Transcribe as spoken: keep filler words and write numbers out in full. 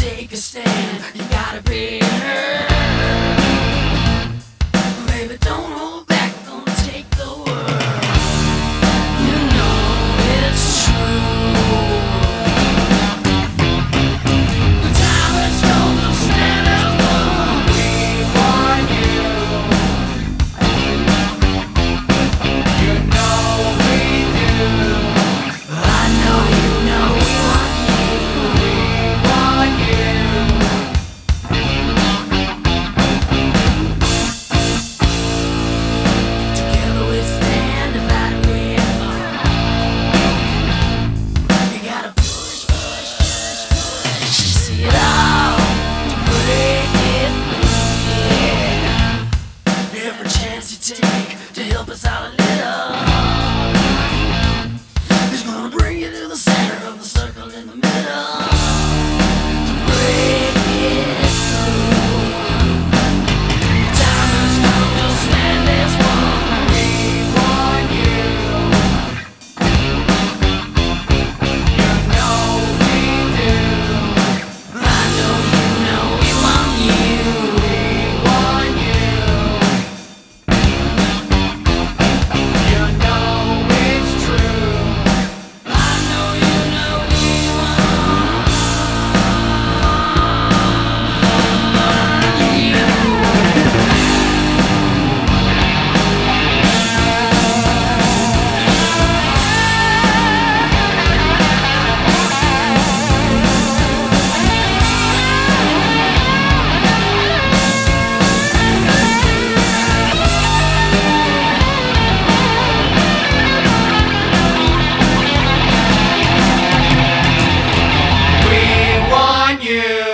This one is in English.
take a stand, you gotta be heard. Baby, don't hold back, gonna take the world. You know it's true. The time has come to stand as one. We want you. You know we do. I know you know we want you. We want you. Together we stand, divided we fall. You gotta push, push, push, push. See it all to break it through, yeah. Every chance you take to help us out a little is gonna bring you to the center of the circle in the middle. To break it through. Time has come to stand as one. We want you. You know we do. I know you know we want you. We want you. You know it's true. I know you know we want you. We want you.